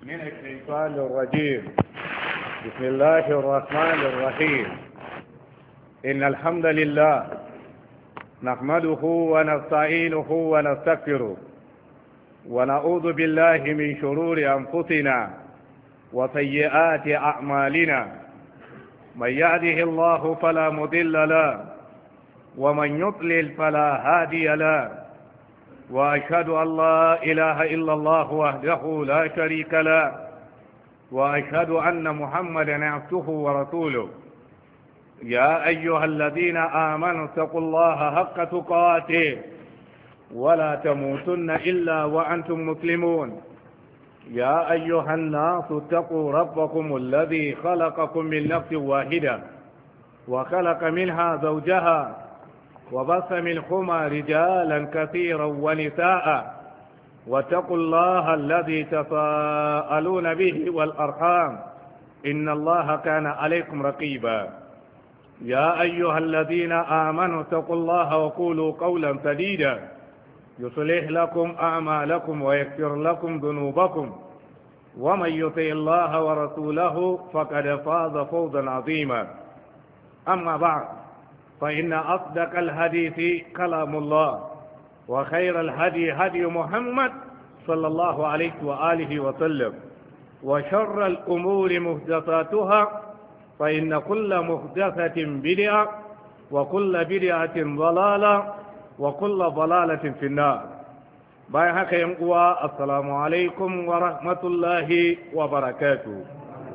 من الشيطان الرجيم. بسم الله الرحمن الرحيم. إن الحمد لله نحمده ونستعينه ونستغفره ونعوذ بالله من شرور أنفسنا وسيئات أعمالنا. من يهده الله فلا مضل له ومن يضلل فلا هادي له، وأشهد أن لا إله إلا الله وحده لا شريك له، وأشهد أن محمدا عبده ورسوله. يا أيها الذين آمنوا اتقوا الله حق تقاته ولا تموتن إلا وأنتم مسلمون. يا أيها الناس اتقوا ربكم الذي خلقكم من نفس واحدة وخلق منها زوجها وبث منهما رجالا كثيرا ونساء، واتقوا الله الذي تساءلون به والأرحام إن الله كان عليكم رقيبا. يا أيها الذين آمنوا اتقوا الله وقولوا قولا سديدا يصلح لكم أعمالكم ويغفر لكم ذنوبكم، ومن يطع الله ورسوله فقد فاز فوزا عظيما. أما بعد، فإن أصدق الحديث كلام الله، وخير الهدي هدي محمد صلى الله عليه وآله وسلم، وشر الأمور محدثاتها، فإن كل محدثة بدعة وكل بدعة ضلالة وكل ضلالة في النار. باي هكا ينقوى السلام عليكم ورحمة الله وبركاته.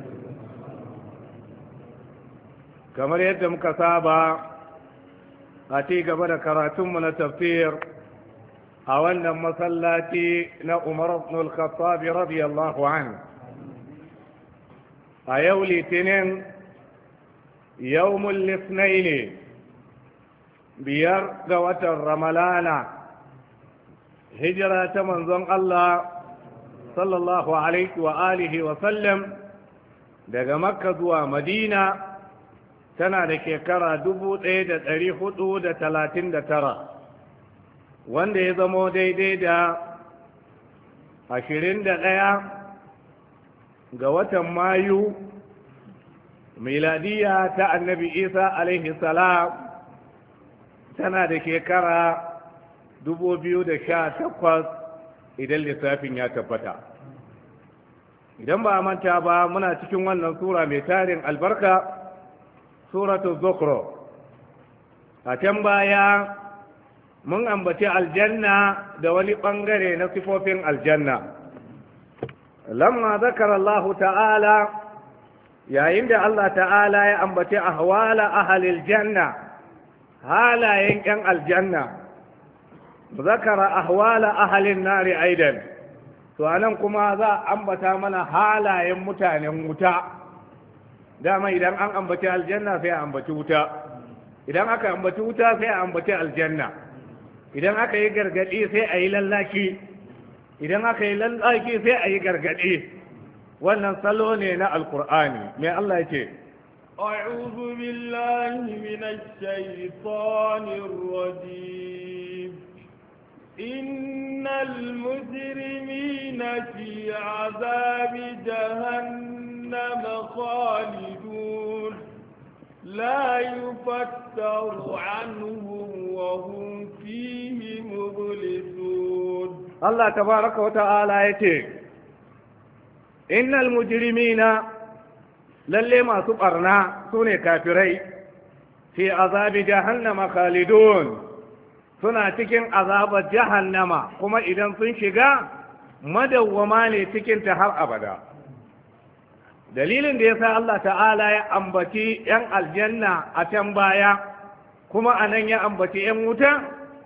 كما يدم كسابة أتي قبل كراتم من التفسير أولا مسلاتي عمر بن الخطاب رضي الله عنه. أيولي تنين يوم الاثنين بيار قوة الرملانة هجرة منزون الله صلى الله عليه وآله وسلم daga Makka zuwa Madina tana da shekara 1439 wanda ya zamo daidai da 21 ga watan Mayu miladiya ta annabi Isa alaihi salam tana da shekara 2018 idan lissafin ya tabbata. Idan ba a manta ba, muna cikin wannan sura mai tarin albarka, suratul Zukhruf. A can baya mun ambaci aljanna da wani bangare na sifofin aljanna. Lamma zakara Allah ta'ala, yayin da Allah ta'ala ya ambaci ahwala ahlil janna, halayen yan aljanna, zakara ahwala ahlin nari aidan, to anan kuma za a ambata mana halayen mutanen wuta. Dama idan an ambaci aljanna sai a ambaci wuta, idan aka ambaci wuta sai a ambaci aljanna, idan aka yi gargadi sai a yi lallaki, idan aka yi lallaki sai a yi gargadi. wannan salo ne na alkur'ani. Me Allah yake? أعوذ بالله من الشيطان الرجيم. إن المجرمين في عذاب جهنم خالدون لا يفتر عنهم وهم فيه مبلسون. الله تبارك وتعالى يتي إن المجرمين lalle masu ɓarna su ne kafirai fi azabi jahannama khalidun, suna cikin azabar jahannama kuma idan sun shiga madawwama ne cikinta har abada. Dalilin da ya sa Allah ta'ala ya ambaci 'yan aljanna a can baya kuma a nan ya ambaci 'yan wuta,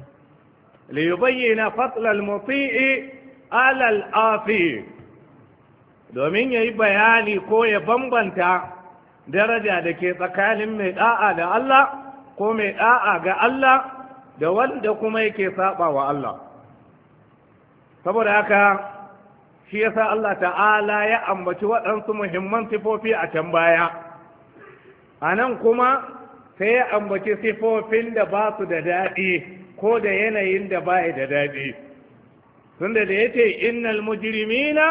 liyubayyana fatlal muti'i alal afi, domin ya yi bayani ko ya bambanta daraja da ke tsakanin mai da'a da Allah ko mai da'a ga Allah da wanda kuma yake saba wa Allah. Saboda haka shi yasa Allah ta'ala ya ambaci waɗansu muhimman sifofi a can baya, a nan kuma sai ya ambaci sifofin da ba su da daɗi ko da yanayin da ba da daɗi. tunda da yace innal mujrimina